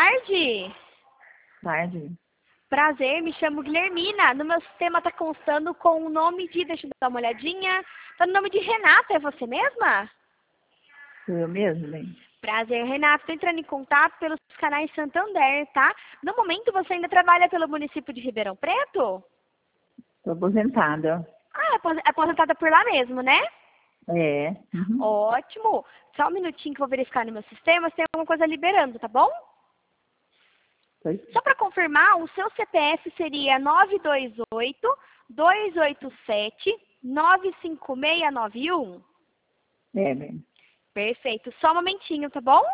tarde. Tarde. Prazer, me chamo Guilhermina. No meu sistema tá constando com o nome de... Deixa eu dar uma olhadinha. Tá no nome de Renata, é você mesma? Sou eu mesmo, bem? Prazer, Renata. Estou entrando em contato pelos canais Santander, tá? No momento, você ainda trabalha pelo município de Ribeirão Preto? Estou aposentada. Ah, é aposentada por lá mesmo, né? É. Uhum. Ótimo. Só um minutinho que eu vou verificar no meu sistema se tem alguma coisa liberando, tá bom? Pois. Só para confirmar, o seu CPF seria 928-287-95691. É, bem. Perfeito. Só um momentinho, tá bom?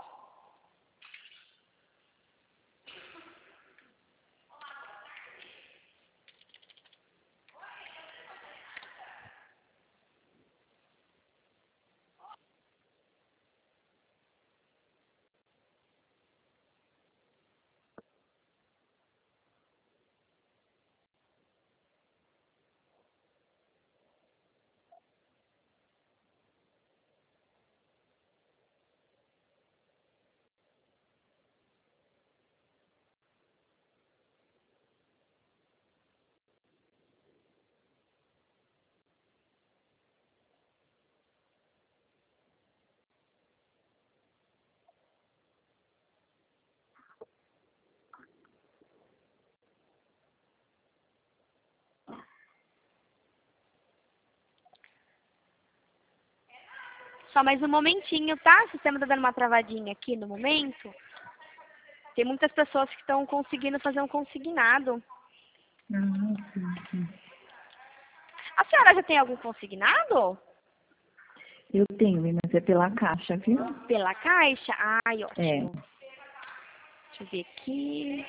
Só mais um momentinho, tá? O sistema tá dando uma travadinha aqui no momento. Tem muitas pessoas que estão conseguindo fazer um consignado. Sim. A senhora já tem algum consignado? Eu tenho, mas é pela caixa, viu? Pela Caixa? Ai, É. ótimo. Deixa eu ver aqui.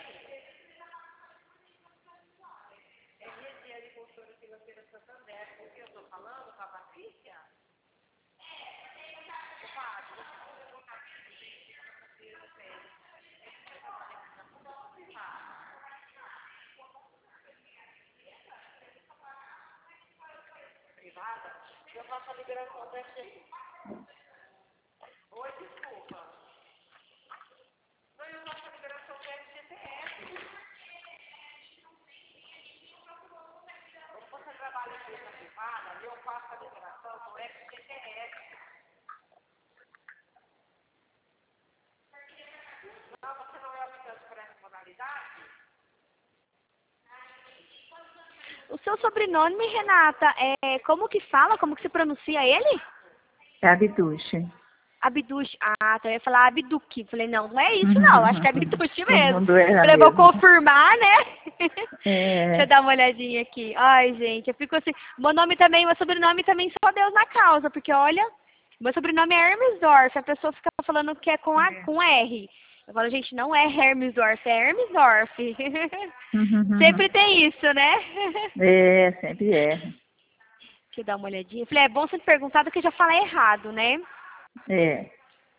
O seu sobrenome, Renata, como que fala? Como que se pronuncia ele? É Abduche. Abduche. Ah, então eu ia falar Abduque. Falei, não, não é isso não. Acho que é Abduche Todo mesmo. mundo erra Falei, vou mesmo. confirmar, né? Deixa eu É. dar uma olhadinha aqui. Ai, gente, eu fico assim. Meu nome também, meu sobrenome também só Deus na causa. Porque, olha, meu sobrenome é Hermesdorf. A pessoa fica falando que é com R. Eu falo, gente, não é Hermesdorf, é Hermesdorf. Sempre tem isso, né? É, sempre é. Deixa eu dar uma olhadinha. Falei, é bom você perguntar do que já falar errado, né? É.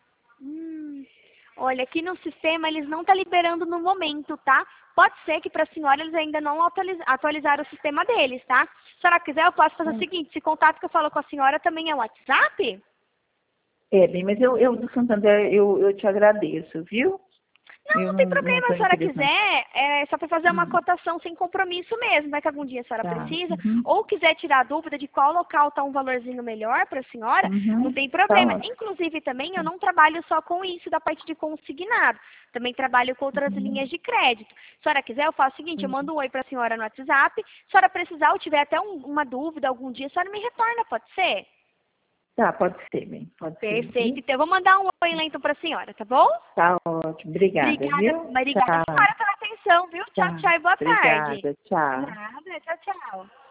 Olha, aqui no sistema eles não estão liberando no momento, tá? Pode ser que para a senhora eles ainda não atualizaram o sistema deles, tá? Se a senhora quiser, eu posso fazer o seguinte, esse contato que eu falo com a senhora também é o WhatsApp? É, bem, mas eu do Santander, eu te agradeço, viu? Não, Eu não tem não problema, se estou a senhora interessada. quiser, é só para fazer uma cotação sem compromisso mesmo, vai que algum dia a senhora Tá. precisa, ou quiser tirar dúvida de qual local está um valorzinho melhor para a senhora, não tem Tá problema. ótimo. Inclusive também eu não trabalho só com isso da parte de consignado, também trabalho com outras linhas de crédito. Se a senhora quiser, eu faço o seguinte, eu mando um oi para a senhora no WhatsApp, se a senhora precisar ou tiver até uma dúvida algum dia, a senhora me retorna, pode ser? Tá, pode ser, bem. Pode ser, Perfeito, viu? então eu vou mandar um oi lá então para a senhora, tá bom? Tá ótimo. Obrigada, Obrigada, viu? obrigada a Tchau. senhora pela atenção, viu? Tchau, Tchau. tchau e boa tarde. Obrigada. Tchau. Nada, tchau, tchau.